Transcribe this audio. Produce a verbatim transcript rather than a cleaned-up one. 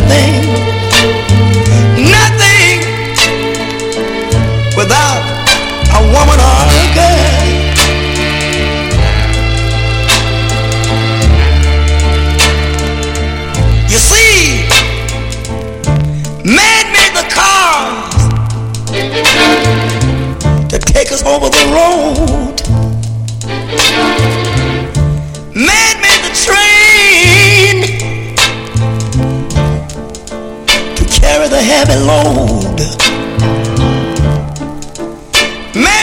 nothing, nothing without a woman or a girl. You see, man made the cars to take us over the road. Man made the train to carry the heavy load. Man